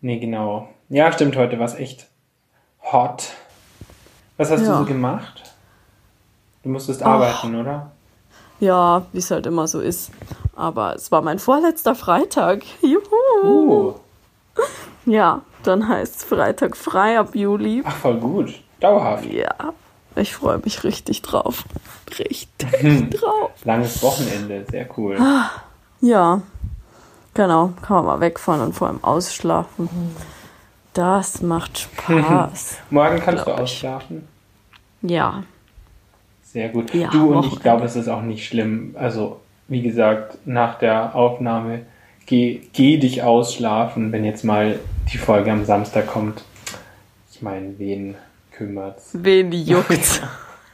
Nee, genau. Ja, stimmt, heute war es echt hot. Was hast du so gemacht? Du musstest arbeiten, oder? Ja, wie es halt immer so ist. Aber es war mein vorletzter Freitag. Juhu! Ja, dann heißt es Freitag frei ab Juli. Ach, voll gut. Dauerhaft. Ja, ich freue mich richtig drauf. Richtig drauf. Langes Wochenende, sehr cool. Ja, genau. Kann man mal wegfahren und vor allem ausschlafen. Das macht Spaß. Morgen kannst du ausschlafen? Ja. Sehr gut. Ja, du und Wochenende. ich glaube, es ist auch nicht schlimm. Also, wie gesagt, nach der Aufnahme geh dich ausschlafen, wenn jetzt mal die Folge am Samstag kommt. Ich meine, wen kümmert's? Wen juckt's?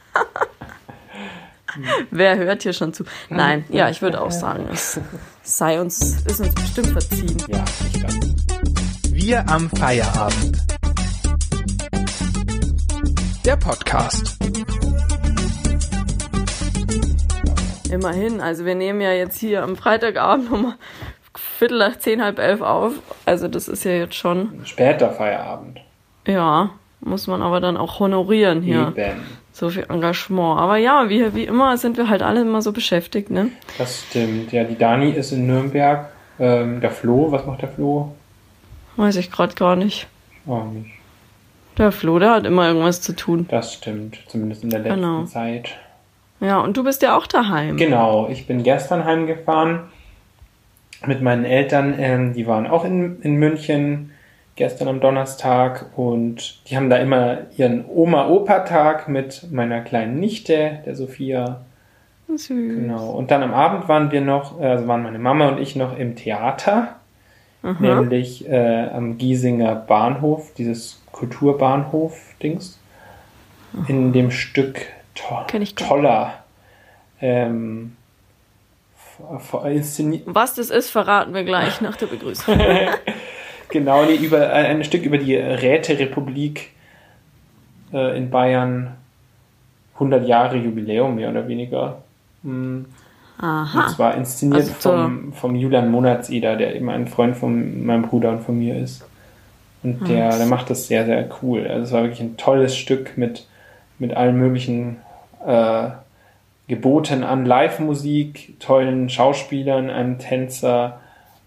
Wer hört hier schon zu? Nein, ja, ich würde auch sagen, es ist uns bestimmt verziehen. Ja, ich glaube. Wir am Feierabend. Der Podcast. Immerhin, also wir nehmen ja jetzt hier am Freitagabend um 10:15, 10:30 auf. Also das ist ja jetzt schon... Später Feierabend. Ja, muss man aber dann auch honorieren hier. Eben. So viel Engagement. Aber ja, wie immer sind wir halt alle immer so beschäftigt, ne? Das stimmt. Ja, die Dani ist in Nürnberg. Der Flo, was macht der Flo? Weiß ich gerade gar nicht. Auch nicht. Der Flo, der hat immer irgendwas zu tun. Das stimmt. Zumindest in der letzten Zeit. Ja, und du bist ja auch daheim. Genau, ich bin gestern heimgefahren mit meinen Eltern. Die waren auch in München gestern am Donnerstag und die haben da immer ihren Oma-Opa-Tag mit meiner kleinen Nichte, der Sophia. Süß. Genau. Und dann am Abend waren meine Mama und ich noch im Theater, nämlich am Giesinger Bahnhof, dieses Kulturbahnhof-Dings, in dem Stück Toller. Was das ist, verraten wir gleich nach der Begrüßung. Genau, ein Stück über die Räterepublik in Bayern. 100 Jahre Jubiläum, mehr oder weniger. Aha. Und zwar inszeniert vom Julian Monatseder, der eben ein Freund von meinem Bruder und von mir ist. Und der macht das sehr, sehr cool. Also es war wirklich ein tolles Stück mit allen möglichen Geboten an Live-Musik, tollen Schauspielern, einem Tänzer.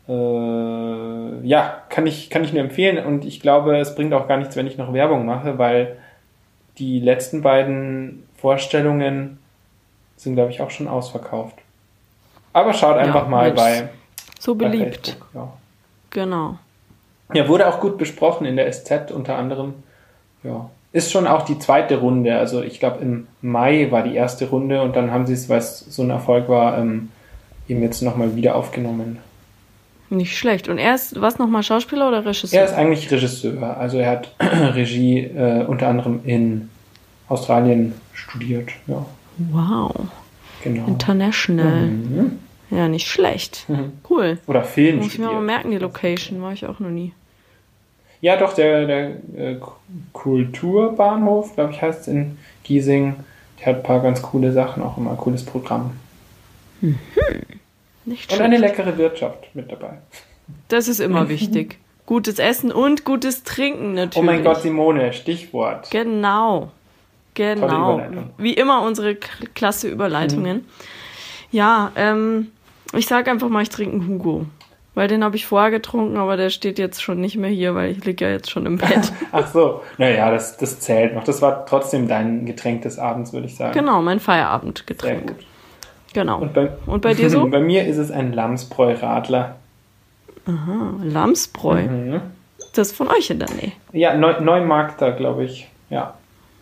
Ja, kann ich nur empfehlen. Und ich glaube, es bringt auch gar nichts, wenn ich noch Werbung mache, weil die letzten beiden Vorstellungen sind, glaube ich, auch schon ausverkauft. Aber schaut einfach mal bei so beliebt. Bei Facebook, ja. Genau. Ja, wurde auch gut besprochen in der SZ unter anderem. Ja. Ist schon auch die zweite Runde. Also ich glaube im Mai war die erste Runde und dann haben sie es, weil es so ein Erfolg war, eben jetzt nochmal wieder aufgenommen. Nicht schlecht. Und er ist, was nochmal, Schauspieler oder Regisseur? Er ist eigentlich Regisseur. Also er hat Regie unter anderem in Australien studiert. Ja. Wow. Genau. International. Mhm. Ja, nicht schlecht. Cool. Oder Film Muss ich mir mal merken, die Location. War ich auch noch nie. Ja, doch, der Kulturbahnhof, glaube ich, heißt es in Giesing. Der hat ein paar ganz coole Sachen, auch immer ein cooles Programm. Nicht schlecht. Und eine leckere Wirtschaft mit dabei. Das ist immer wichtig. Gutes Essen und gutes Trinken natürlich. Oh mein Gott, Simone, Stichwort. Genau. Tolle Überleitung. Wie immer unsere klasse Überleitungen. Ja, ich sage einfach mal, ich trinke einen Hugo. Weil den habe ich vorher getrunken, aber der steht jetzt schon nicht mehr hier, weil ich liege ja jetzt schon im Bett. Ach so, naja, das zählt noch. Das war trotzdem dein Getränk des Abends, würde ich sagen. Genau, mein Feierabendgetränk. Sehr gut. Genau. Und bei dir so? Bei mir ist es ein Lamsbräu-Radler. Aha, Lamsbräu. Das ist von euch in der Nähe. Ja, Neumarkter, glaube ich. Ja.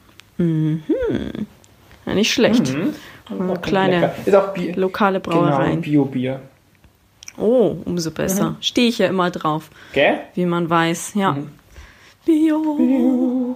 Ja, nicht schlecht. Kleine ist auch lokale Brauereien. Genau, Bio-Bier. Oh, umso besser. Stehe ich ja immer drauf. Gell? Wie man weiß, ja. Bio.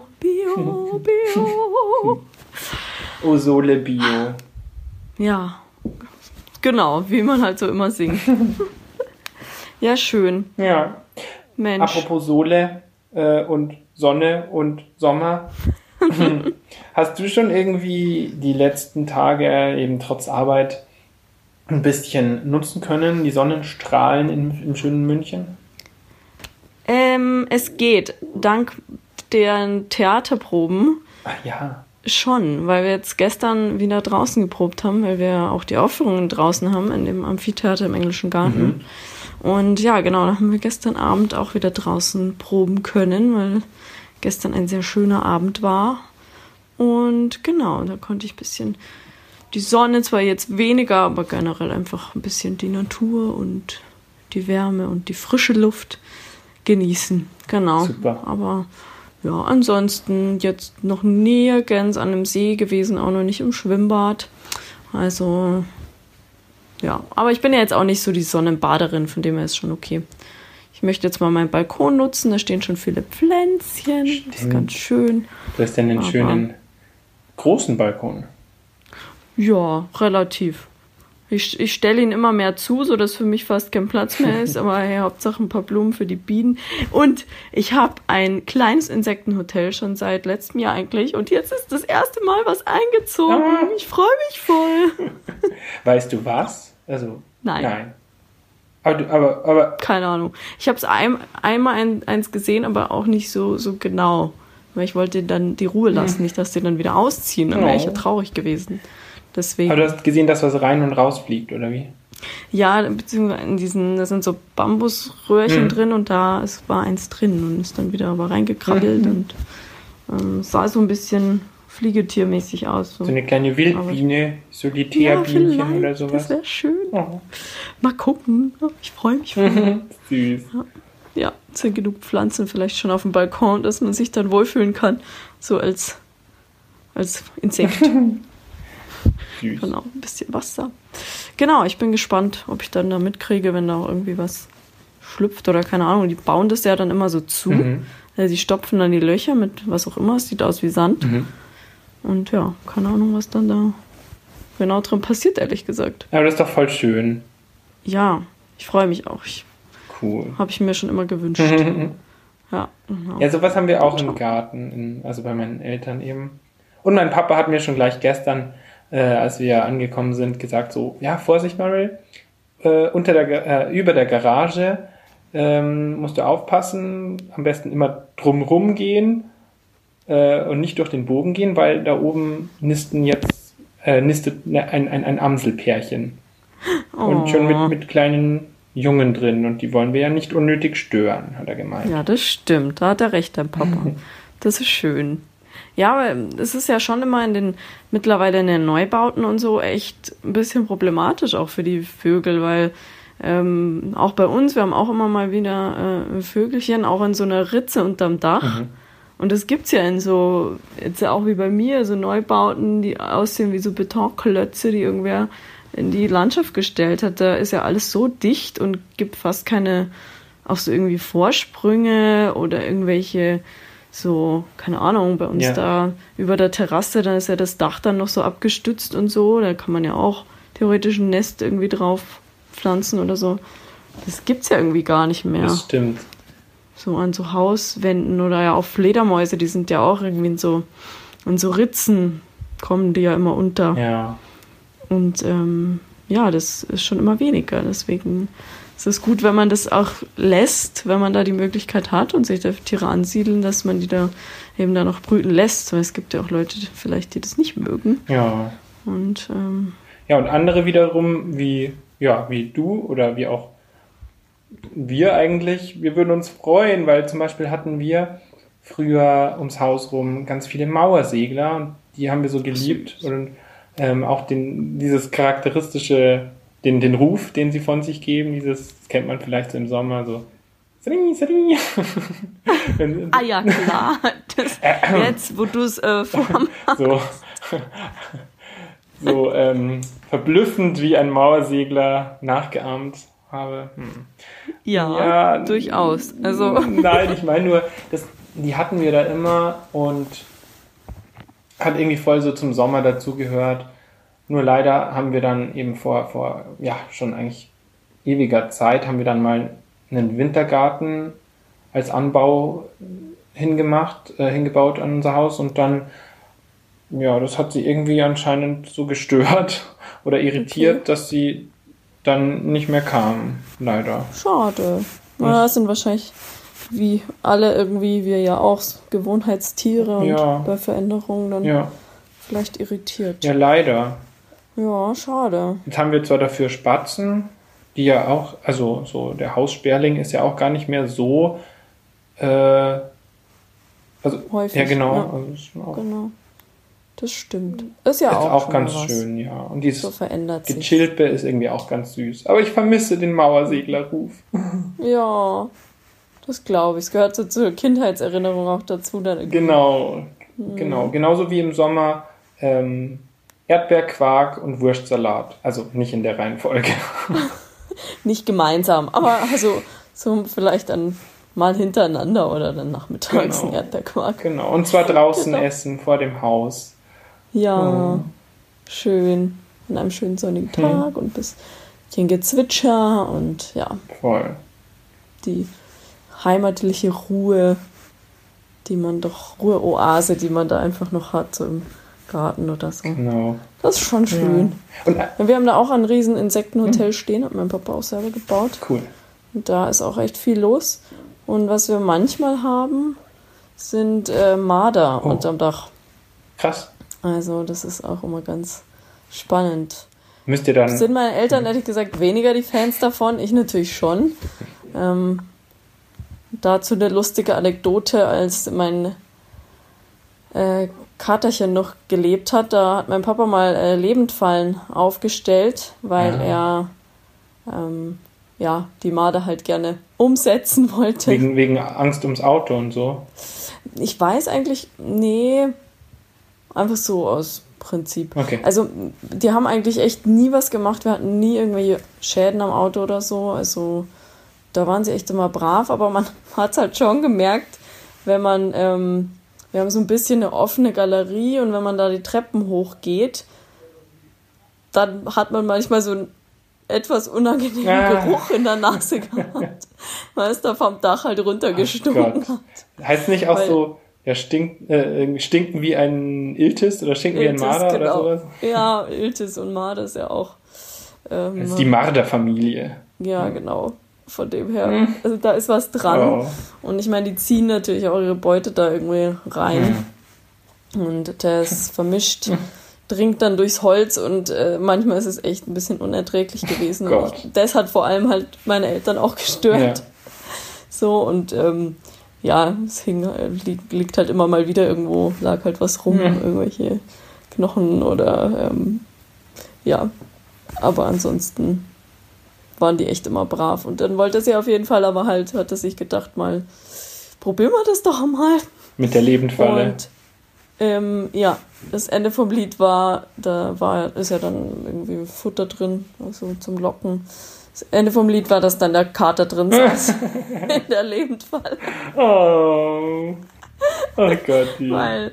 Oh, Sole Bio. Ja, genau, wie man halt so immer singt. Ja, schön. Ja. Mensch. Apropos Sole und Sonne und Sommer. Hast du schon irgendwie die letzten Tage eben trotz Arbeit ein bisschen nutzen können, die Sonnenstrahlen im schönen München? Es geht, dank der Theaterproben Ach ja. schon, weil wir jetzt gestern wieder draußen geprobt haben, weil wir auch die Aufführungen draußen haben in dem Amphitheater im Englischen Garten. Und ja, genau, da haben wir gestern Abend auch wieder draußen proben können, weil gestern ein sehr schöner Abend war. Und genau, da konnte ich ein bisschen die Sonne, zwar jetzt weniger, aber generell einfach ein bisschen die Natur und die Wärme und die frische Luft genießen. Genau. Super. Aber ja, ansonsten jetzt noch nirgends an einem See gewesen, auch noch nicht im Schwimmbad. Also, ja. Aber ich bin ja jetzt auch nicht so die Sonnenbaderin, von dem her ist schon okay. Ich möchte jetzt mal meinen Balkon nutzen, da stehen schon viele Pflänzchen. Das ist ganz schön. Du hast ja einen schönen großen Balkon. Ja, relativ. Ich stelle ihn immer mehr zu, sodass für mich fast kein Platz mehr ist, aber hey, Hauptsache ein paar Blumen für die Bienen. Und ich habe ein kleines Insektenhotel schon seit letztem Jahr eigentlich und jetzt ist das erste Mal was eingezogen. Ich freue mich voll. Weißt du was? Also, Nein. Aber keine Ahnung. Ich habe es einmal eins gesehen, aber auch nicht so genau. Weil ich wollte dann die Ruhe lassen, nicht, dass die dann wieder ausziehen. Dann wäre ich ja traurig gewesen. Deswegen. Aber du hast gesehen, dass was rein und raus fliegt, oder wie? Ja, beziehungsweise da sind so Bambusröhrchen drin und war eins drin und ist dann wieder aber reingekrabbelt und sah so ein bisschen fliegetiermäßig aus. So eine kleine Wildbiene, Solitärbienchen ja, oder sowas. Das wäre schön. Oh. Mal gucken. Ich freue mich. Voll. Süß. Ja, es sind genug Pflanzen vielleicht schon auf dem Balkon, dass man sich dann wohlfühlen kann. So als Insekt. Süß. Genau, ein bisschen Wasser. Genau, ich bin gespannt, ob ich dann da mitkriege, wenn da auch irgendwie was schlüpft oder keine Ahnung. Die bauen das ja dann immer so zu. Also die stopfen dann die Löcher mit was auch immer. Es sieht aus wie Sand. Und ja, keine Ahnung, was dann da genau drin passiert, ehrlich gesagt. Aber das ist doch voll schön. Ja, ich freue mich auch. Cool. Habe ich mir schon immer gewünscht. Ja, genau. Ja, sowas haben wir auch im Garten, also bei meinen Eltern eben. Und mein Papa hat mir schon gleich gestern, als wir angekommen sind, gesagt so, ja, Vorsicht, Manuel, über der Garage musst du aufpassen, am besten immer drumrum gehen und nicht durch den Bogen gehen, weil da oben nistet ein Amselpärchen. Oh. Und schon mit kleinen Jungen drin und die wollen wir ja nicht unnötig stören, hat er gemeint. Ja, das stimmt, da hat er recht, der Papa. Das ist schön. Ja, aber es ist ja schon immer mittlerweile in den Neubauten und so echt ein bisschen problematisch auch für die Vögel, weil auch bei uns, wir haben auch immer mal wieder Vögelchen, auch in so einer Ritze unterm Dach. Und das gibt's ja in so, jetzt ja auch wie bei mir, so Neubauten, die aussehen wie so Betonklötze, die irgendwer in die Landschaft gestellt hat. Da ist ja alles so dicht und gibt fast keine, auch so irgendwie Vorsprünge oder irgendwelche so, keine Ahnung, bei uns da über der Terrasse, da ist ja das Dach dann noch so abgestützt und so, da kann man ja auch theoretisch ein Nest irgendwie drauf pflanzen oder so. Das gibt's ja irgendwie gar nicht mehr. Das stimmt. So an so Hauswänden oder ja auch Fledermäuse, die sind ja auch irgendwie in so Ritzen, kommen die ja immer unter. Ja. Und ja, das ist schon immer weniger, deswegen ist es gut, wenn man das auch lässt, wenn man da die Möglichkeit hat und sich da Tiere ansiedeln, dass man die da eben da noch brüten lässt, weil es gibt ja auch Leute vielleicht, die das nicht mögen. Ja. Und ja, und andere wiederum, wie du oder wie auch wir eigentlich, wir würden uns freuen, weil zum Beispiel hatten wir früher ums Haus rum ganz viele Mauersegler und die haben wir so geliebt und auch dieses charakteristische, den Ruf, den sie von sich geben, das kennt man vielleicht so im Sommer, so Sri, Sri. ja, klar. Jetzt, wo du es vormachst. So verblüffend wie ein Mauersegler nachgeahmt habe. Ja, durchaus. Also. Nein, ich meine nur, die hatten wir da immer und hat irgendwie voll so zum Sommer dazugehört. Nur leider haben wir dann eben vor schon eigentlich ewiger Zeit, haben wir dann mal einen Wintergarten als Anbau hingebaut an unser Haus und dann, ja, das hat sie irgendwie anscheinend so gestört oder irritiert, dass sie dann nicht mehr kam, leider. Schade. Ja, das sind wahrscheinlich wie alle irgendwie, wir ja auch, Gewohnheitstiere und bei Veränderungen dann vielleicht irritiert. Ja, leider. Ja, schade. Jetzt haben wir zwar dafür Spatzen, die ja auch, also so der Haussperling ist ja auch gar nicht mehr so häufig. Ja, genau. Ja. Also ist auch, genau. Das stimmt. Ist ja ist auch ganz was. schön, ja. Und dieses so verändert sich. Gechilpe ist irgendwie auch ganz süß. Aber ich vermisse den Mauerseglerruf. Ja, das glaube ich. Es gehört so zur Kindheitserinnerung auch dazu. Dann irgendwie. Genau. Genauso wie im Sommer Erdbeerquark und Wurstsalat. Also nicht in der Reihenfolge. Nicht gemeinsam, aber also so vielleicht dann mal hintereinander oder dann nachmittags ein Erdbeerquark. Genau, und zwar draußen essen, vor dem Haus. Ja, schön. An einem schönen sonnigen Tag und bisschen Gezwitscher und ja. Voll. Die heimatliche Ruhe, Ruheoase, die man da einfach noch hat, so im Garten oder so. Genau. Das ist schon schön. Ja. Und, wir haben da auch ein riesen Insektenhotel stehen, hat mein Papa auch selber gebaut. Cool. Und da ist auch echt viel los. Und was wir manchmal haben, sind Marder unterm Dach. Krass. Also das ist auch immer ganz spannend. Müsst ihr dann... Sind meine Eltern, ehrlich gesagt, weniger die Fans davon. Ich natürlich schon. Dazu eine lustige Anekdote, als mein Katerchen noch gelebt hat. Da hat mein Papa mal Lebendfallen aufgestellt, weil er die Marder halt gerne umsetzen wollte. Wegen Angst ums Auto und so? Ich weiß eigentlich, einfach so aus Prinzip. Okay. Also die haben eigentlich echt nie was gemacht. Wir hatten nie irgendwelche Schäden am Auto oder so. Also da waren sie echt immer brav, aber man hat es halt schon gemerkt, wenn man, wir haben so ein bisschen eine offene Galerie und wenn man da die Treppen hochgeht, dann hat man manchmal so einen etwas unangenehmen Geruch in der Nase gehabt, weil es da vom Dach halt runtergestunken hat. Heißt nicht auch so, stinken wie ein Iltis oder stinken wie ein Marder oder sowas? Ja, Iltis und Marder ist ja auch... das ist die Marder-Familie. Ja, genau. Von dem her, also da ist was dran. Oh. Und ich meine, die ziehen natürlich auch ihre Beute da irgendwie rein. Und das vermischt, dringt dann durchs Holz und manchmal ist es echt ein bisschen unerträglich gewesen. Und das hat vor allem halt meine Eltern auch gestört. Ja. So, und es liegt halt immer mal wieder irgendwo, lag halt was rum, irgendwelche Knochen oder aber ansonsten waren die echt immer brav. Und dann wollte sie auf jeden Fall, aber halt hat er sich gedacht, mal probieren wir das doch mal. Mit der Lebendfalle. Und das Ende vom Lied war, ist ja dann irgendwie Futter drin, also zum Locken. Das Ende vom Lied war, dass dann der Kater drin saß in der Lebendfalle. Oh Gott. Weil,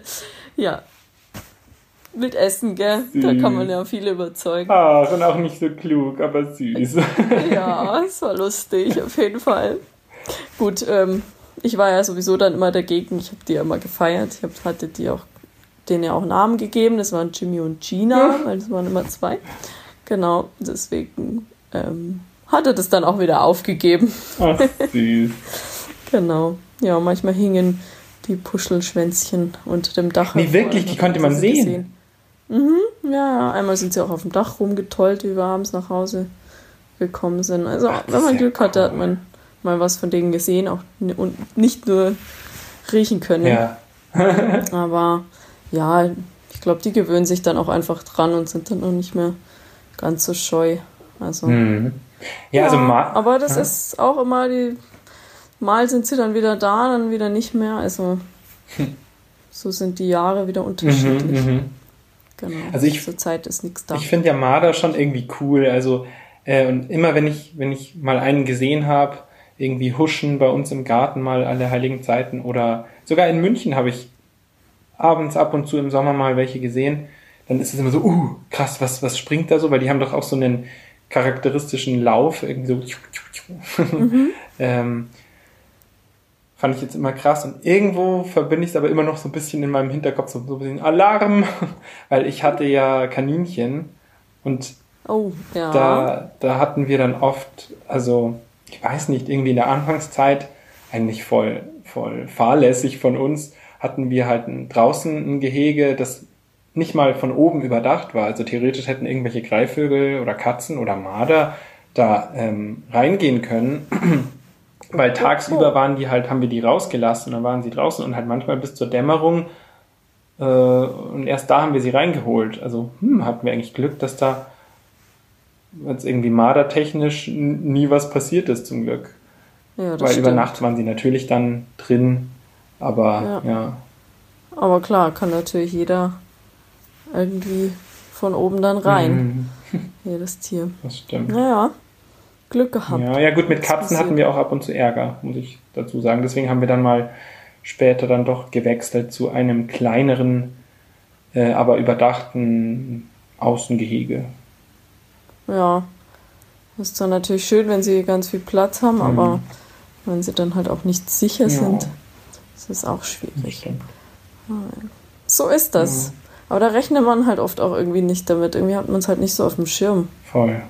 mit Essen, gell? Süß. Da kann man ja viele überzeugen. Und auch nicht so klug, aber süß. Ja, es war lustig, auf jeden Fall. Gut, ich war ja sowieso dann immer dagegen. Ich habe die ja immer gefeiert. Ich hatte denen ja auch Namen gegeben. Das waren Jimmy und Gina, weil das waren immer 2. Genau, deswegen hatte das dann auch wieder aufgegeben. Ach, süß. Genau. Ja, manchmal hingen die Puschelschwänzchen unter dem Dach. Nee, wirklich, die konnte man sehen. Ja, einmal sind sie auch auf dem Dach rumgetollt, wie wir abends nach Hause gekommen sind. Also, wenn man Glück hatte, hat man mal was von denen gesehen und nicht nur riechen können. Ja. Aber ja, ich glaube, die gewöhnen sich dann auch einfach dran und sind dann auch nicht mehr ganz so scheu. Also, aber das ist auch immer mal sind sie dann wieder da, dann wieder nicht mehr. Also so sind die Jahre wieder unterschiedlich. Genau. Also zur Zeit ist nichts da. Ich finde ja Marder schon irgendwie cool. Also und immer wenn ich mal einen gesehen habe, irgendwie huschen bei uns im Garten mal alle heiligen Zeiten oder sogar in München habe ich abends ab und zu im Sommer mal welche gesehen, dann ist es immer so, krass, was springt da so? Weil die haben doch auch so einen charakteristischen Lauf, irgendwie so fand ich jetzt immer krass und irgendwo verbinde ich es aber immer noch so ein bisschen in meinem Hinterkopf, so ein bisschen Alarm, weil ich hatte ja Kaninchen und da hatten wir dann oft, also ich weiß nicht, irgendwie in der Anfangszeit eigentlich voll fahrlässig von uns, hatten wir halt draußen ein Gehege, das nicht mal von oben überdacht war. Also theoretisch hätten irgendwelche Greifvögel oder Katzen oder Marder da reingehen können, weil tagsüber haben wir die rausgelassen, dann waren sie draußen und halt manchmal bis zur Dämmerung und erst da haben wir sie reingeholt. Also hatten wir eigentlich Glück, dass da jetzt irgendwie mardertechnisch nie was passiert ist, zum Glück. Ja, das weil stimmt. über Nacht waren sie natürlich dann drin, aber ja. Aber klar, kann natürlich jeder irgendwie von oben dann rein. Jedes Tier. Das stimmt. Naja, Glück gehabt. Ja, gut, mit Katzen hatten wir auch ab und zu Ärger, muss ich dazu sagen. Deswegen haben wir dann mal später dann doch gewechselt zu einem kleineren, aber überdachten Außengehege. Ja, ist dann natürlich schön, wenn sie ganz viel Platz haben, aber wenn sie dann halt auch nicht sicher sind, ist es auch schwierig. Stimmt. So ist das. Ja. Aber da rechnet man halt oft auch irgendwie nicht damit. Irgendwie hat man es halt nicht so auf dem Schirm. Voll.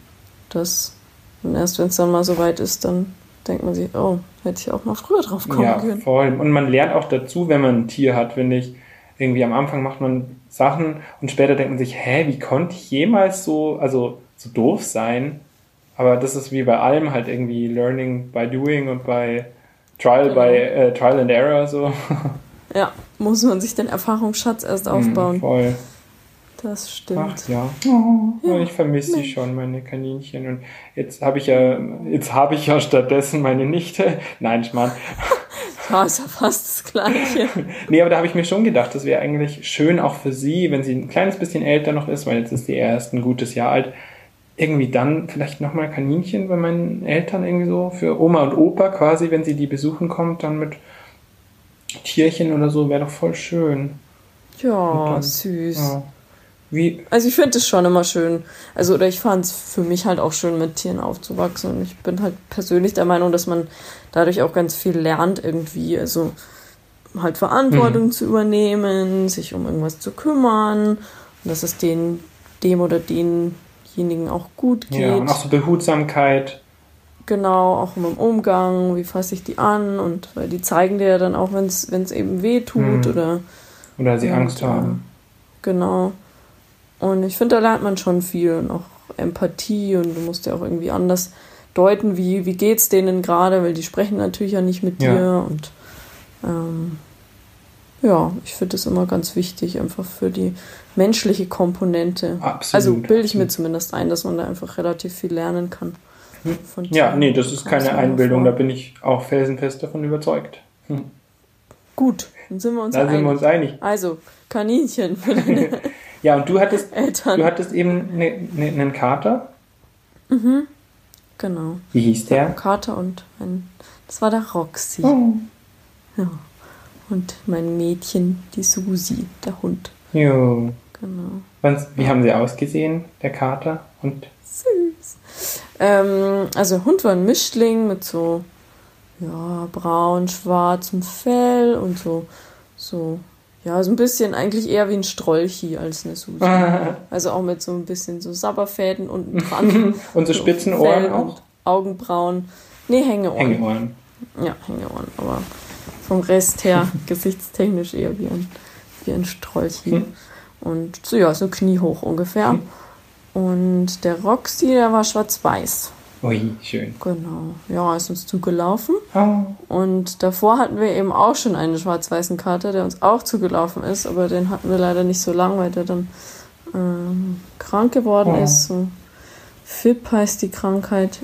Und erst wenn es dann mal so weit ist, dann denkt man sich, oh, hätte ich auch mal früher drauf kommen können. Ja, voll. Und man lernt auch dazu, wenn man ein Tier hat, finde ich. Irgendwie am Anfang macht man Sachen und später denkt man sich, wie konnte ich jemals so doof sein? Aber das ist wie bei allem halt irgendwie Learning by Doing und bei Trial and Error so. Ja, muss man sich den Erfahrungsschatz erst aufbauen. Voll. Das stimmt. Ach ja. Oh, ich vermisse sie schon, meine Kaninchen. Und jetzt habe ich ja stattdessen meine Nichte. Nein, Schmarrn. Ja, ist ja fast das Gleiche. Nee, aber da habe ich mir schon gedacht, das wäre eigentlich schön auch für sie, wenn sie ein kleines bisschen älter noch ist, weil jetzt ist sie erst ein gutes Jahr alt, irgendwie dann vielleicht nochmal Kaninchen bei meinen Eltern irgendwie so, für Oma und Opa quasi, wenn sie die besuchen kommt, dann mit Tierchen oder so, wäre doch voll schön. Ja, dann, süß. Ja. Also ich finde es schon immer schön. Oder ich fand es für mich halt auch schön, mit Tieren aufzuwachsen. Und ich bin halt persönlich der Meinung, dass man dadurch auch ganz viel lernt irgendwie. Also halt Verantwortung zu übernehmen, sich um irgendwas zu kümmern. Und dass es dem oder denjenigen auch gut geht. Ja, und auch so Behutsamkeit. Genau, auch im Umgang, wie fasse ich die an. Und weil die zeigen dir ja dann auch, wenn es eben weh tut oder sie Angst haben. Genau. Und ich finde, da lernt man schon viel und auch Empathie und du musst ja auch irgendwie anders deuten, wie geht's denen gerade, weil die sprechen natürlich ja nicht mit dir und ich finde das immer ganz wichtig, einfach für die menschliche Komponente. Absolut. Also bilde ich mir zumindest ein, dass man da einfach relativ viel lernen kann. Von ja, nee, das ist keine Einbildung, da bin ich auch felsenfest davon überzeugt. Gut, dann sind wir uns einig. Also, Kaninchen. Ja, und du hattest eben einen Kater? Mhm, genau. Wie hieß der? Kater und das war der Roxy. Oh. Ja. Und mein Mädchen, die Susi, der Hund. Jo. Genau. Wie haben sie ausgesehen, der Kater? Und süß. Also Hund war ein Mischling mit so braun-schwarzem Fell und so ein bisschen eigentlich eher wie ein Strolchi als eine Susi. Also auch mit so ein bisschen so Sabberfäden unten dran. Und so spitzen Ohren auch? Und Augenbrauen. Nee, Hängeohren. Ja, Hängeohren, aber vom Rest her gesichtstechnisch eher wie ein Strolchi. Und so kniehoch ungefähr. Und der Roxy, der war schwarz-weiß. Ui, schön. Genau. Ja, ist uns zugelaufen. Oh. Und davor hatten wir eben auch schon einen schwarz-weißen Kater, der uns auch zugelaufen ist, aber den hatten wir leider nicht so lang, weil der dann krank geworden ist. So FIP heißt die Krankheit.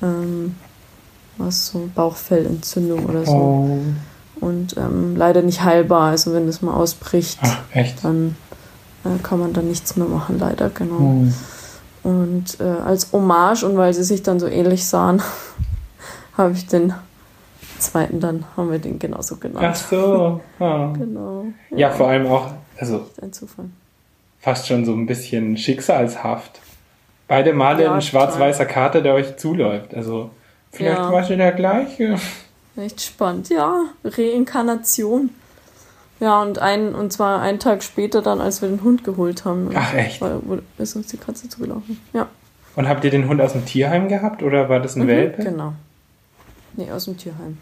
Was so Bauchfellentzündung oder so. Oh. Und leider nicht heilbar. Also wenn das mal ausbricht, dann kann man da nichts mehr machen, leider, genau. Oh. Und als Hommage und weil sie sich dann so ähnlich sahen, habe ich den zweiten haben wir den genauso genannt. Ach so. Oh. Genau. Ja, vor allem auch, also ein Zufall. Fast schon so ein bisschen schicksalshaft. Beide Male ein schwarz-weißer Kater, der euch zuläuft. Also vielleicht war sie der gleiche. Echt spannend. Ja, Reinkarnation. Ja, und zwar einen Tag später dann, als wir den Hund geholt haben. Ach, echt? Ist uns die Katze zugelaufen. Ja. Und habt ihr den Hund aus dem Tierheim gehabt oder war das ein Welpe? Genau. Nee, aus dem Tierheim.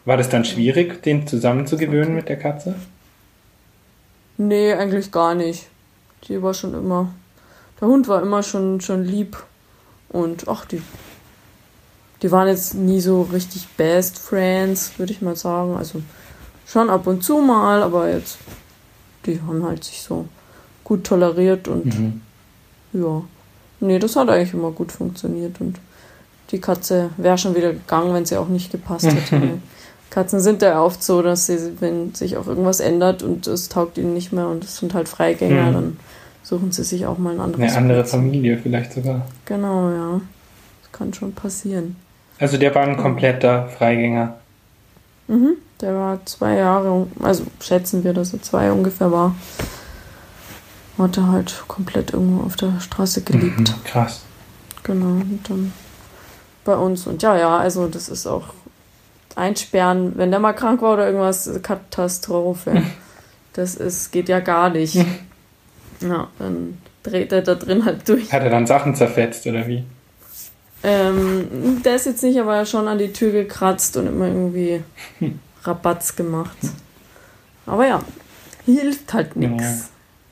War das dann schwierig, den zusammenzugewöhnen mit der Katze? Nee, eigentlich gar nicht. Die war schon immer... Der Hund war immer schon lieb. Und die waren jetzt nie so richtig Best Friends, würde ich mal sagen. Also schon ab und zu mal, aber jetzt, die haben halt sich so gut toleriert und ja. Nee, das hat eigentlich immer gut funktioniert und die Katze wäre schon wieder gegangen, wenn sie auch nicht gepasst hätte. Katzen sind ja oft so, dass sie, wenn sich auch irgendwas ändert und es taugt ihnen nicht mehr und es sind halt Freigänger, dann suchen sie sich auch mal ein anderes Eine andere Familie vielleicht sogar. Genau, ja. Das kann schon passieren. Also der war ein kompletter Freigänger. Der war 2 Jahre, also schätzen wir, dass er 2 ungefähr war. Hat er halt komplett irgendwo auf der Straße gelebt. Krass. Genau, und dann bei uns. Und ja, also das ist auch einsperren, wenn der mal krank war oder irgendwas, Katastrophe. Geht ja gar nicht. Ja, dann dreht er da drin halt durch. Hat er dann Sachen zerfetzt oder wie? Der ist jetzt nicht, aber schon an die Tür gekratzt und immer irgendwie Rabatz gemacht. Aber ja, hilft halt nichts.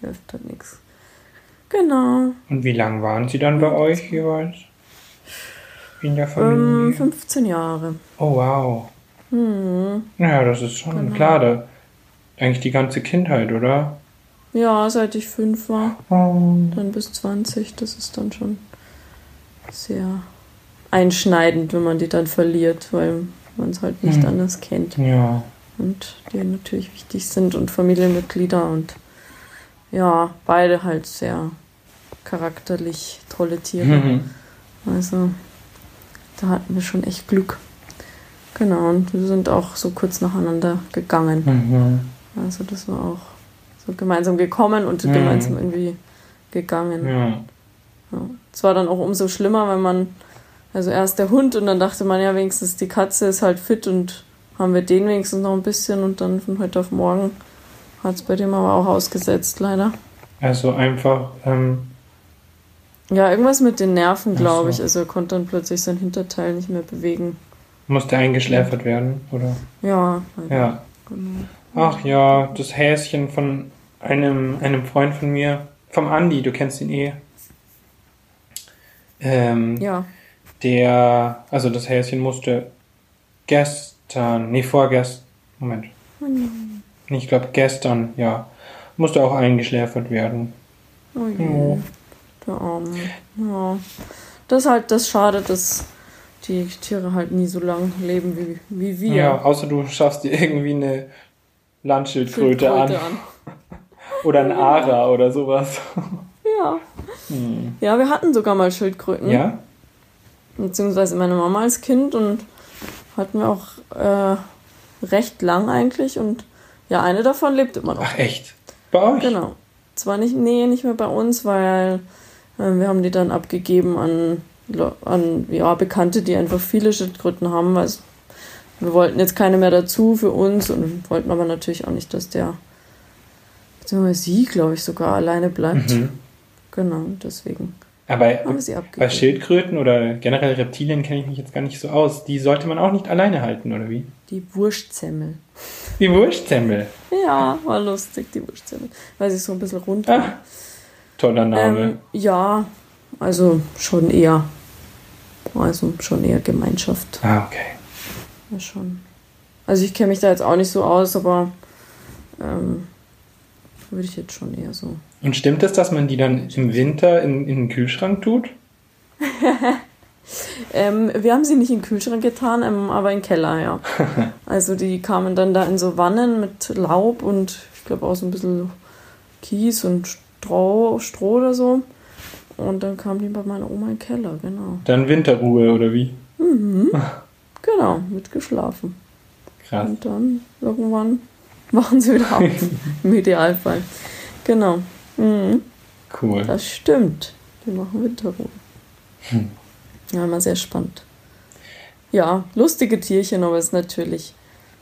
Genau. Und wie lange waren Sie dann bei euch jeweils? In der Familie? 15 Jahre. Oh, wow. Ja, das ist schon klar. Da, eigentlich die ganze Kindheit, oder? Ja, seit ich 5 war. Dann bis 20. Das ist dann schon sehr einschneidend, wenn man die dann verliert, weil man es halt nicht anders kennt. Ja. Und die natürlich wichtig sind und Familienmitglieder und ja, beide halt sehr charakterlich tolle Tiere. Also da hatten wir schon echt Glück. Genau, und wir sind auch so kurz nacheinander gegangen. Also das war auch so gemeinsam gekommen und gemeinsam irgendwie gegangen. Ja. Es war dann auch umso schlimmer, wenn man, also erst der Hund und dann dachte man ja wenigstens die Katze ist halt fit und haben wir den wenigstens noch ein bisschen und dann von heute auf morgen hat es bei dem aber auch ausgesetzt, leider. Also einfach... ja, irgendwas mit den Nerven, glaube ich. Also er konnte dann plötzlich sein Hinterteil nicht mehr bewegen. Musste eingeschläfert werden, oder? Ja. Ja. Genau. Ach ja, das Häschen von einem Freund von mir, vom Andi, du kennst ihn eh. Ja. Also das Häschen musste vorgestern, Moment. Ich glaube gestern, ja, musste auch eingeschläfert werden. Oh je, der Arme. Ja. Das ist halt das Schade, dass die Tiere halt nie so lang leben wie wir. Ja, außer du schaffst dir irgendwie eine Landschildkröte an. Oder ein Ara oder sowas. Ja. Ja, wir hatten sogar mal Schildkröten. Ja? Beziehungsweise meine Mama als Kind und hatten wir auch recht lang eigentlich und ja, eine davon lebt immer noch. Ach echt? Bei euch? Genau. Zwar nicht mehr bei uns, weil wir haben die dann abgegeben an Bekannte, die einfach viele Schildkröten haben. Also wir wollten jetzt keine mehr dazu für uns und wollten aber natürlich auch nicht, dass sie, glaube ich, sogar alleine bleibt. Genau, deswegen aber haben wir sie abgegeben. Bei Schildkröten oder generell Reptilien kenne ich mich jetzt gar nicht so aus. Die sollte man auch nicht alleine halten, oder wie? Die Wurstsemmel. Die Wurstsemmel? Ja, war lustig, die Wurstsemmel. Weil sie so ein bisschen rund war. war. Toller Name. Ja, also schon eher Gemeinschaft. Ah, okay. Ja, schon. Also ich kenne mich da jetzt auch nicht so aus, aber würde ich jetzt schon eher so. Und stimmt es, dass man die dann im Winter in den Kühlschrank tut? Wir haben sie nicht in den Kühlschrank getan, aber in den Keller, ja. Also die kamen dann da in so Wannen mit Laub und ich glaube auch so ein bisschen Kies und Stroh oder so. Und dann kamen die bei meiner Oma in den Keller, genau. Dann Winterruhe, oder wie? Genau, mit geschlafen. Krass. Und dann irgendwann machen sie wieder auf, im Idealfall. Genau. Cool. Das stimmt. Die machen Winterruhe. Ja, immer sehr spannend. Ja, lustige Tierchen, aber es ist natürlich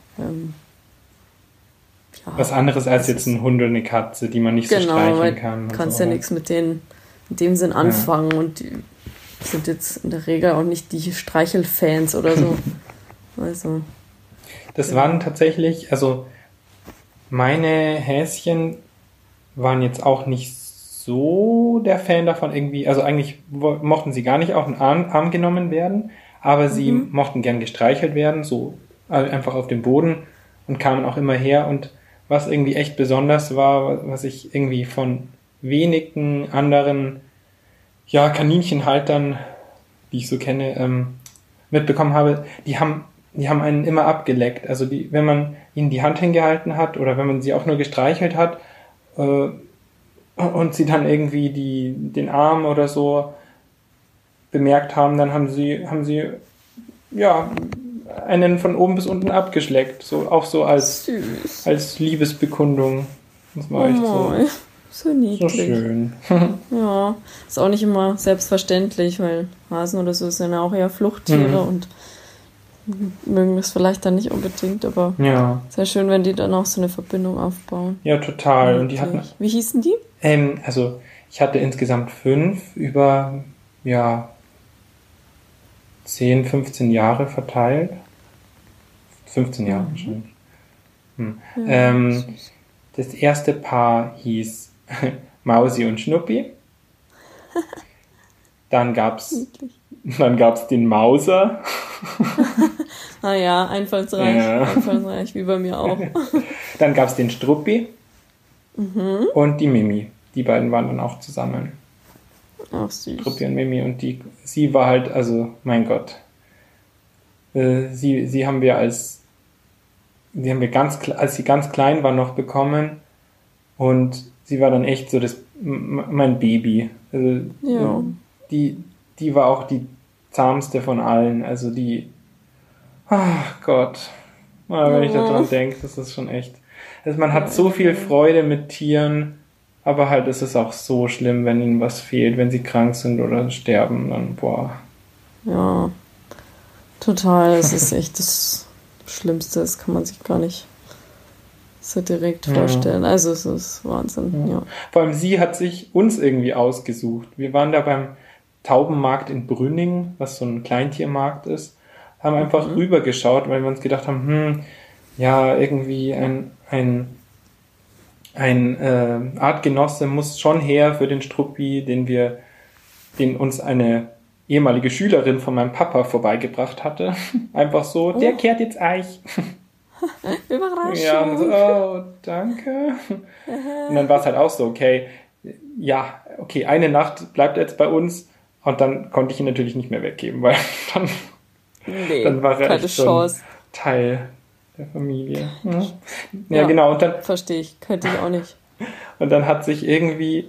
was anderes als jetzt ein Hund oder eine Katze, die man nicht so streicheln kann. Du kannst ja nichts mit denen in dem Sinn anfangen und die sind jetzt in der Regel auch nicht die Streichelfans oder so. Also. Das waren tatsächlich, also meine Häschen waren jetzt auch nicht so der Fan davon irgendwie, also eigentlich mochten sie gar nicht auf den Arm genommen werden, aber sie mochten gern gestreichelt werden, so einfach auf dem Boden und kamen auch immer her. Und was irgendwie echt besonders war, was ich irgendwie von wenigen anderen Kaninchenhaltern, die ich so kenne, mitbekommen habe, die haben einen immer abgeleckt. Also wenn man ihnen die Hand hingehalten hat oder wenn man sie auch nur gestreichelt hat und sie dann irgendwie den Arm oder so bemerkt haben, dann haben sie einen von oben bis unten abgeschleckt. So, auch so als Liebesbekundung. Das war echt so niedlich. So schön. Ja, ist auch nicht immer selbstverständlich, weil Hasen oder so sind ja auch eher Fluchttiere und mögen das vielleicht dann nicht unbedingt, aber sehr schön, wenn die dann auch so eine Verbindung aufbauen. Ja, total. Und die hatten, wie hießen die? Also ich hatte insgesamt 5 über 10, 15 Jahre verteilt. 15 Jahre wahrscheinlich. Das erste Paar hieß Mausi und Schnuppi. Dann gab's den Mauser. Einfallsreich, wie bei mir auch. Dann gab's den Struppi und die Mimi. Die beiden waren dann auch zusammen. Ach, süß. Struppi und Mimi. Und sie war halt, also, mein Gott. Sie haben wir als sie ganz klein war, noch bekommen. Und sie war dann echt so mein Baby. Also, die war auch die zahmste von allen. Also ach Gott. Wenn ich daran denke, das ist schon echt. Also man hat so viel Freude mit Tieren, aber halt ist es auch so schlimm, wenn ihnen was fehlt, wenn sie krank sind oder sterben, dann Ja, total. Es ist echt das Schlimmste. Das kann man sich gar nicht so direkt vorstellen. Also es ist Wahnsinn, ja. Vor allem sie hat sich uns irgendwie ausgesucht. Wir waren da beim Taubenmarkt in Brünning, was so ein Kleintiermarkt ist, haben einfach rübergeschaut, weil wir uns gedacht haben, irgendwie ein Artgenosse muss schon her für den Struppi, den uns eine ehemalige Schülerin von meinem Papa vorbeigebracht hatte. Einfach so, der kehrt jetzt Eich. Überraschung. Ja, und so, danke. Und dann war es halt auch so, okay, eine Nacht bleibt er jetzt bei uns und dann konnte ich ihn natürlich nicht mehr weggeben, weil dann war er echt so ein Teil der Familie. Ja, genau. Und dann verstehe ich, könnte ich auch nicht. Und dann hat die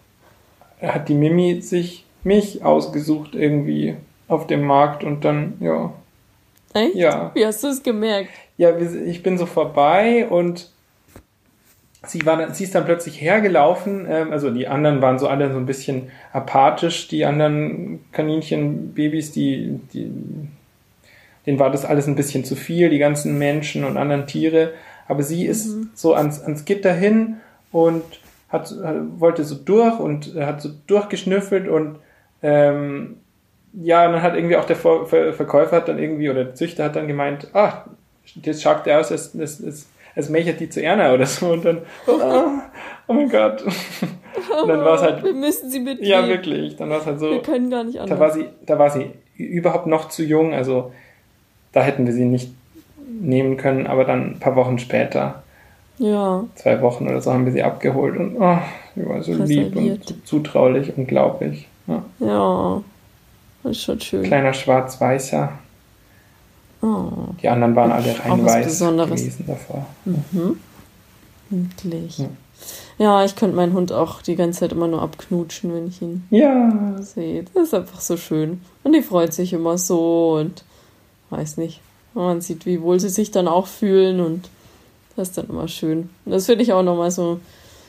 Mimi sich mich ausgesucht irgendwie auf dem Markt und dann, Echt? Ja. Wie hast du es gemerkt? Ja, ich bin so vorbei und sie ist dann plötzlich hergelaufen, also die anderen waren so alle so ein bisschen apathisch, die anderen Kaninchenbabys, denen war das alles ein bisschen zu viel, die ganzen Menschen und anderen Tiere, aber sie ist so ans Gitter hin und wollte so durch und hat so durchgeschnüffelt und und dann hat irgendwie auch der Verkäufer hat dann irgendwie, oder der Züchter hat dann gemeint, das schaut ja aus, als mechert die zu Erna oder so. Und dann, oh mein Gott. Und dann war es halt... Wir müssen sie mitnehmen. Ja, wirklich. Dann war es halt so... Wir können gar nicht anders. Da war sie überhaupt noch zu jung, also da hätten wir sie nicht nehmen können, aber dann ein paar Wochen später, 2 Wochen oder so, haben wir sie abgeholt und sie war so lieb und so zutraulich, unglaublich. Ja, das ist schon schön. Kleiner Schwarz-Weißer. Oh. Die anderen waren alle rein weiß gewesen davor. Endlich. Ja, ich könnte meinen Hund auch die ganze Zeit immer nur abknutschen, wenn ich ihn sehe. Das ist einfach so schön. Und die freut sich immer so und weiß nicht. Man sieht, wie wohl sie sich dann auch fühlen und das ist dann immer schön. Und das finde ich auch nochmal so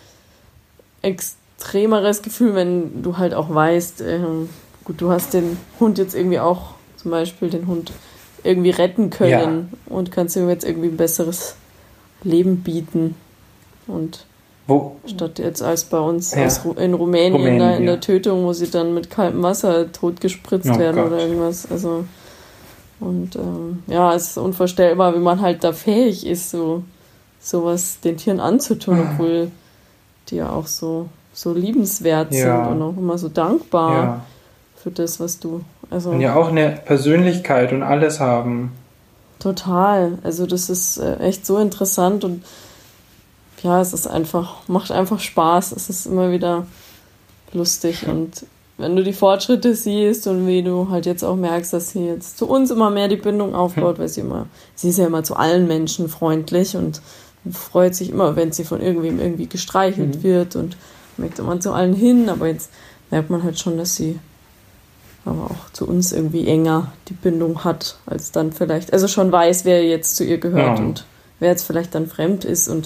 extremeres Gefühl, wenn du halt auch weißt, gut, du hast den Hund jetzt irgendwie auch, zum Beispiel den Hund irgendwie retten können und kannst ihm jetzt irgendwie ein besseres Leben bieten. Und statt jetzt als bei uns in Rumänien in der Tötung, wo sie dann mit kaltem Wasser totgespritzt werden oder irgendwas. Also Und ja, es ist unvorstellbar, wie man halt da fähig ist, sowas den Tieren anzutun, obwohl die ja auch so liebenswert sind und auch immer so dankbar für das, was du... Also, und ja auch eine Persönlichkeit und alles haben. Total. Also das ist echt so interessant und ja, es ist macht einfach Spaß. Es ist immer wieder lustig und wenn du die Fortschritte siehst und wie du halt jetzt auch merkst, dass sie jetzt zu uns immer mehr die Bindung aufbaut, weil sie ist ja immer zu allen Menschen freundlich und freut sich immer, wenn sie von irgendwem irgendwie gestreichelt wird und merkt immer zu allen hin, aber jetzt merkt man halt schon, dass sie aber auch zu uns irgendwie enger die Bindung hat, als dann vielleicht, also schon weiß, wer jetzt zu ihr gehört und wer jetzt vielleicht dann fremd ist und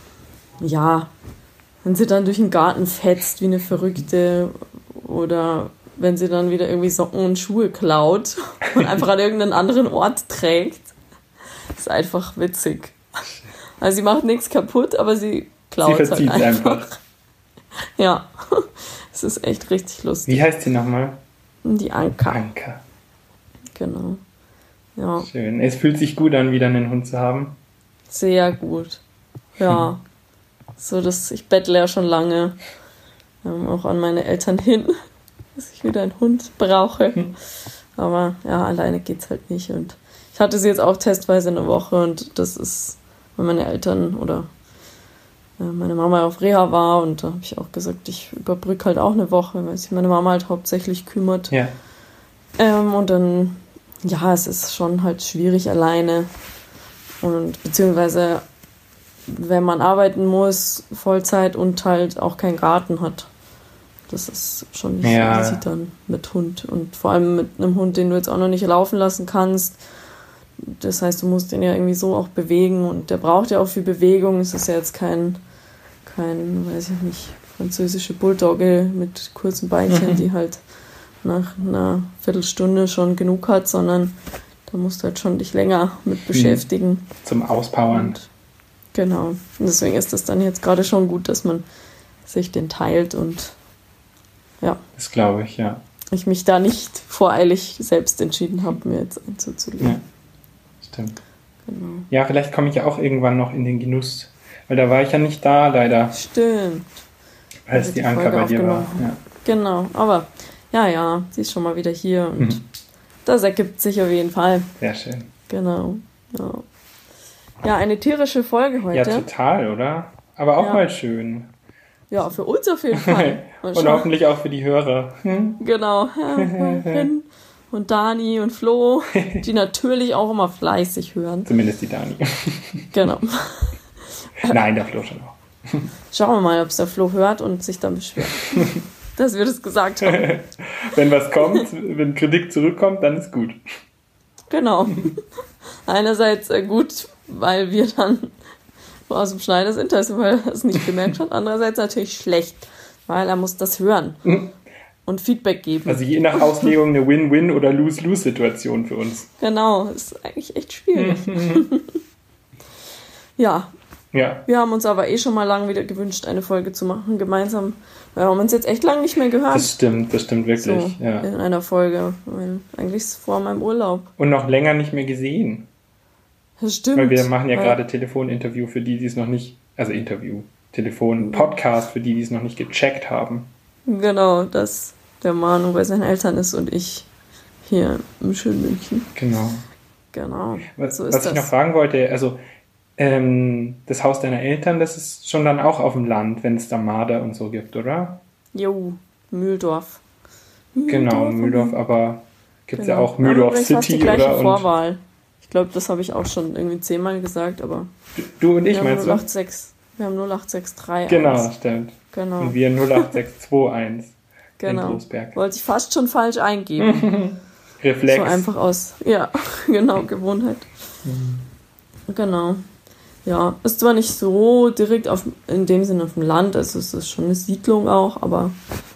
ja, wenn sie dann durch den Garten fetzt wie eine Verrückte oder wenn sie dann wieder irgendwie Socken und Schuhe klaut und einfach an irgendeinen anderen Ort trägt, ist einfach witzig. Also sie macht nichts kaputt, aber sie klaut es halt einfach. Ja, es ist echt richtig lustig. Wie heißt sie nochmal? Die Anka. Anka. Genau. Ja. Schön. Es fühlt sich gut an, wieder einen Hund zu haben. Sehr gut. Ja. Ich bettle ja schon lange auch an meine Eltern hin, dass ich wieder einen Hund brauche. Aber ja, alleine geht's halt nicht. Und ich hatte sie jetzt auch testweise eine Woche und das ist, weil meine Eltern oder meine Mama auf Reha war und da habe ich auch gesagt, ich überbrücke halt auch eine Woche, weil sich meine Mama halt hauptsächlich kümmert. Ja. Und dann, ja, es ist schon halt schwierig alleine und beziehungsweise wenn man arbeiten muss, Vollzeit und halt auch keinen Garten hat. Das ist schon nicht so easy dann mit Hund und vor allem mit einem Hund, den du jetzt auch noch nicht laufen lassen kannst. Das heißt, du musst den ja irgendwie so auch bewegen und der braucht ja auch viel Bewegung. Es ist ja jetzt kein, weiß ich nicht, französische Bulldogge mit kurzen Beinchen, die halt nach einer Viertelstunde schon genug hat, sondern da musst du halt schon dich länger mit beschäftigen. Zum Auspowern. Und genau. Und deswegen ist das dann jetzt gerade schon gut, dass man sich den teilt und ja. Das glaube ich, ja. Ich mich da nicht voreilig selbst entschieden habe, mir jetzt einen zuzulegen. Ja, stimmt. Genau. Ja, vielleicht komme ich ja auch irgendwann noch in den Genuss, weil da war ich ja nicht da, leider. Stimmt. Als die Anka bei dir war. Ja. Genau, aber ja, sie ist schon mal wieder hier und das ergibt sich auf jeden Fall. Sehr schön. Genau, ja. Ja, eine tierische Folge heute. Ja, total, oder? Aber auch mal schön. Ja, für uns auf jeden Fall. Und hoffentlich auch für die Hörer. Genau. Finn und Dani und Flo, die natürlich auch immer fleißig hören. Zumindest die Dani. Genau. Nein, der Flo schon auch. Schauen wir mal, ob es der Flo hört und sich dann beschwert. Dass wir das gesagt haben. Wenn was kommt, wenn Kritik zurückkommt, dann ist gut. Genau. Einerseits gut, weil wir dann aus dem Schneider sind, also weil er es nicht gemerkt hat. Andererseits natürlich schlecht, weil er muss das hören und Feedback geben. Also je nach Auslegung eine Win-Win- oder Lose-Lose-Situation für uns. Genau, ist eigentlich echt schwierig. Ja. Wir haben uns aber schon mal lange wieder gewünscht, eine Folge zu machen, gemeinsam. Wir haben uns jetzt echt lange nicht mehr gehört. Das stimmt wirklich. So, ja. In einer Folge. Weil eigentlich ist es vor meinem Urlaub. Und noch länger nicht mehr gesehen. Das stimmt. Weil wir machen ja gerade Telefoninterview für die es noch nicht, also Podcast für die es noch nicht gecheckt haben. Genau, dass der Manu bei seinen Eltern ist und ich hier im schönen München. Genau. Was ich noch fragen wollte, also das Haus deiner Eltern, das ist schon dann auch auf dem Land, wenn es da Marder und so gibt, oder? Jo, Mühldorf. Genau, Mühldorf, aber gibt es ja auch Mühldorf City, fast die gleiche Vorwahl. Ich glaube, das habe ich auch schon irgendwie 10-mal gesagt, aber du und ich meinst du? Wir haben 08631. Genau, stimmt. Genau. Und wir 08621 in Großberg. Wollte ich fast schon falsch eingeben. Reflex. So einfach aus, genau, Gewohnheit. Genau. Ja, ist zwar nicht so direkt in dem Sinne auf dem Land, also es ist schon eine Siedlung auch, aber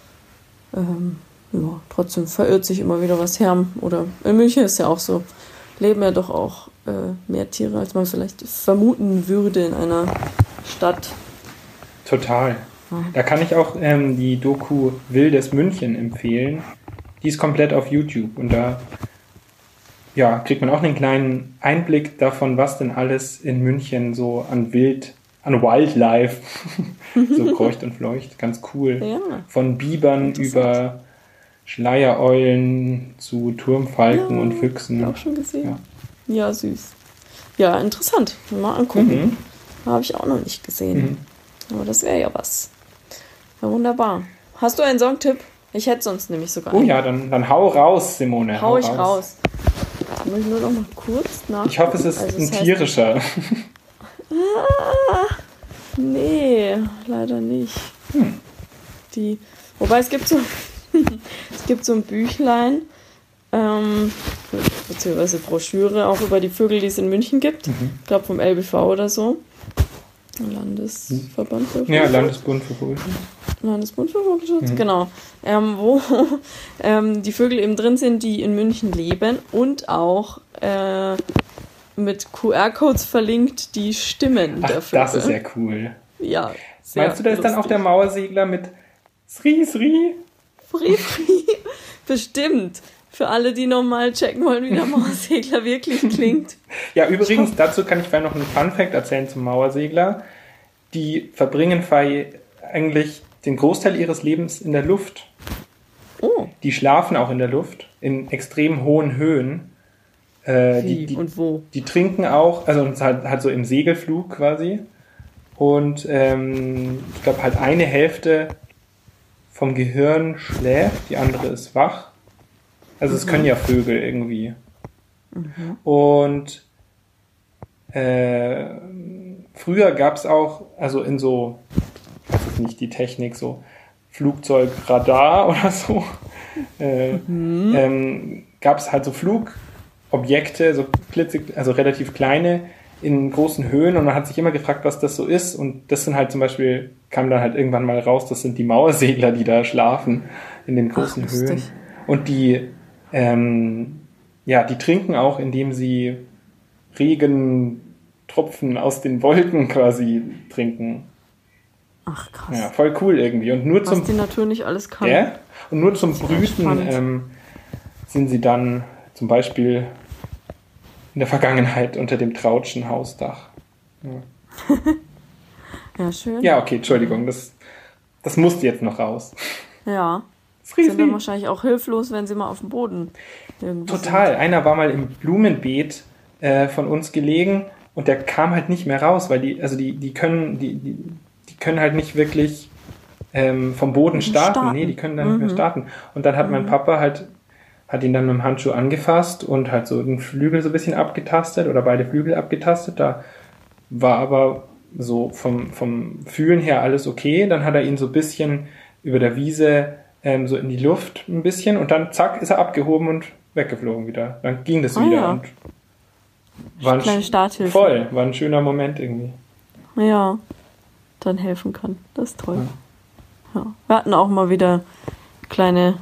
trotzdem verirrt sich immer wieder was her. Oder in München ist ja auch so, leben ja doch auch mehr Tiere, als man vielleicht vermuten würde in einer Stadt. Total. Da kann ich auch die Doku Wildes München empfehlen. Die ist komplett auf YouTube und da ja, kriegt man auch einen kleinen Einblick davon, was denn alles in München so an Wildlife so kreucht und fleucht. Ganz cool. Ja. Von Bibern über Schleiereulen zu Turmfalken und Füchsen. Hab ich auch schon gesehen. Ja, süß. Ja, interessant. Mal angucken. Habe ich auch noch nicht gesehen. Aber das wäre ja was. Ja, wunderbar. Hast du einen Songtipp? Ich hätte sonst nämlich sogar einen. Oh ja, dann hau raus, Simone. Hau ich raus. Da muss ich nur noch mal kurz nach. Ich hoffe, es ist ein tierischer. Nee, leider nicht. Wobei es gibt so ein Büchlein, beziehungsweise Broschüre auch über die Vögel, die es in München gibt. Ich glaube vom LBV oder so. Landesverband für Vogelschutz. Ja, Landesbund für Vogelschutz. Landesbund für Vogelschutz, genau. Wo die Vögel eben drin sind, die in München leben und auch mit QR-Codes verlinkt die Stimmen der Vögel. Das ist ja cool. Ja, sehr Meinst du, da ist dann auch der Mauersegler mit Sri Sri? Fri Fri? Bestimmt. Für alle, die nochmal checken wollen, wie der Mauersegler wirklich klingt. Ja, übrigens, dazu kann ich vielleicht noch einen Funfact erzählen zum Mauersegler. Die verbringen eigentlich den Großteil ihres Lebens in der Luft. Oh. Die schlafen auch in der Luft, in extrem hohen Höhen. Wie und wo? Die trinken auch, also halt so im Segelflug quasi. Und ich glaube halt eine Hälfte vom Gehirn schläft, die andere ist wach. Also es können ja Vögel irgendwie. Und früher gab es auch, also in so, ich weiß nicht die Technik, so Flugzeugradar oder so, gab es halt so Flugobjekte, so also relativ kleine, in großen Höhen, und man hat sich immer gefragt, was das so ist, und das sind halt zum Beispiel, kam dann halt irgendwann mal raus, das sind die Mauersegler, die da schlafen in den großen Höhen. Und die die trinken auch, indem sie Regentropfen aus den Wolken quasi trinken. Ach, krass. Ja, voll cool irgendwie. Und nur was die Natur nicht alles kann. Ja, und nur zum Brüten sind sie dann zum Beispiel in der Vergangenheit unter dem Trautschen Hausdach. Ja. Ja, schön. Ja, okay, Entschuldigung, das musste jetzt noch raus. Ja. Sind dann wahrscheinlich auch hilflos, wenn sie mal auf dem Boden irgendwo Total. sind. Einer war mal im Blumenbeet von uns gelegen und der kam halt nicht mehr raus, weil die können halt nicht wirklich vom Boden starten. Nee, die können dann nicht mehr starten. Und dann hat mein Papa hat ihn dann mit dem Handschuh angefasst und halt so den Flügel so ein bisschen abgetastet oder beide Flügel abgetastet. Da war aber so vom Fühlen her alles okay. Dann hat er ihn so ein bisschen über der Wiese so in die Luft ein bisschen und dann zack, ist er abgehoben und weggeflogen wieder. Dann ging das wieder. Ja. Und war kleine Starthilfe. Voll, war ein schöner Moment irgendwie. Ja, dann helfen kann. Das ist toll. Ja. Wir hatten auch mal wieder kleine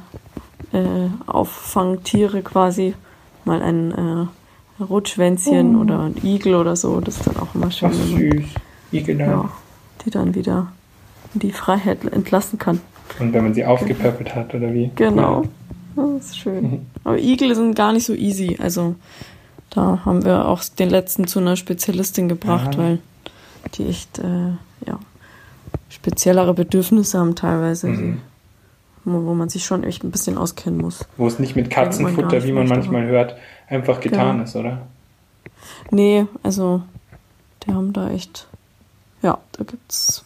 Auffangtiere quasi. Mal ein Rotschwänzchen oder ein Igel oder so. Das ist dann auch immer schön. Ach, süß. Igel dann. Ja, die dann wieder in die Freiheit entlassen kann. Und wenn man sie aufgepöppelt hat, oder wie? Genau. Ja, das ist schön. Aber Igel sind gar nicht so easy. Also da haben wir auch den letzten zu einer Spezialistin gebracht, weil die echt speziellere Bedürfnisse haben teilweise, wo man sich schon echt ein bisschen auskennen muss. Wo es nicht mit Katzenfutter, wie man manchmal hört, einfach getan ist, oder? Nee, also die haben da echt, da gibt's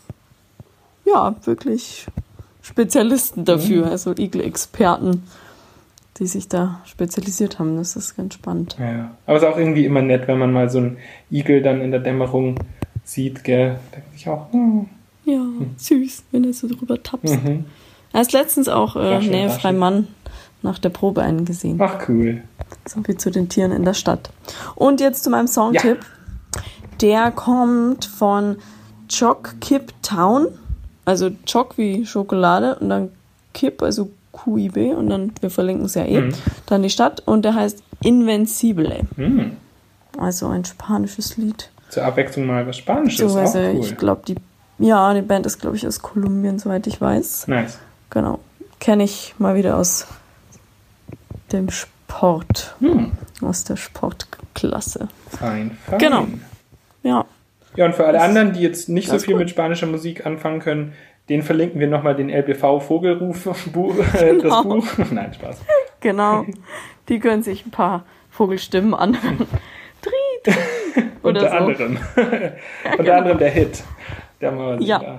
wirklich Spezialisten dafür, also Igel-Experten, die sich da spezialisiert haben. Das ist ganz spannend. Ja, aber es ist auch irgendwie immer nett, wenn man mal so einen Igel dann in der Dämmerung sieht, gell? Da denke ich auch, süß, wenn du so drüber tappst. Er ist letztens auch Nähe Mann nach der Probe einen gesehen. Ach, cool. So viel zu den Tieren in der Stadt. Und jetzt zu meinem Songtipp. Ja. Der kommt von Choc Kip Town. Also Choc wie Schokolade und dann Kip, also QIB, und dann, wir verlinken es ja dann die Stadt, und der heißt Invencible. Also ein spanisches Lied. Zur Abwechslung mal was Spanisches, auch cool. Ich glaube, die Band ist, glaube ich, aus Kolumbien, soweit ich weiß. Nice. Genau. Kenne ich mal wieder aus dem Sport. aus der Sportklasse. Fein. Genau. Ja. Ja, und für alle anderen, die jetzt nicht so das ist viel gut. mit spanischer Musik anfangen können, den verlinken wir nochmal den LBV Vogelruf das Buch. Nein, Spaß. Genau. Die können sich ein paar Vogelstimmen anhören. Tri. Oder Unter so. anderem. Unter anderem der Hit. Der mal Ja. da.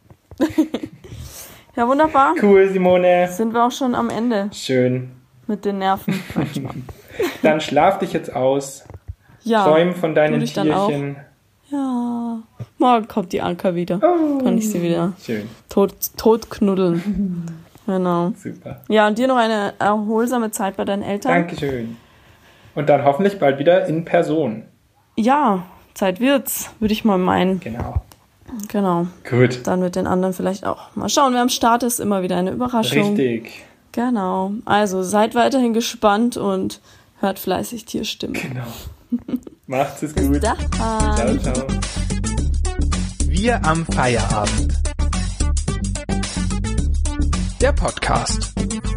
Ja, wunderbar. Cool, Simone. Sind wir auch schon am Ende Schön. mit den Nerven. Dann schlaf dich jetzt aus. Ja. Träum von deinen tu dich dann auch. Tierchen. Ja. Morgen kommt die Anka wieder. Oh. Kann ich sie wieder Schön. tot knuddeln. Genau. Super. Ja, und dir noch eine erholsame Zeit bei deinen Eltern. Dankeschön. Und dann hoffentlich bald wieder in Person. Ja, Zeit wird's, würde ich mal meinen. Genau. Genau. Gut. Dann mit den anderen vielleicht auch. Mal schauen, wer am Start ist. Immer wieder eine Überraschung. Richtig. Genau. Also seid weiterhin gespannt und hört fleißig Tierstimmen. Genau. Macht's es gut. Dann. Ciao, ciao. Wir am Feierabend. Der Podcast.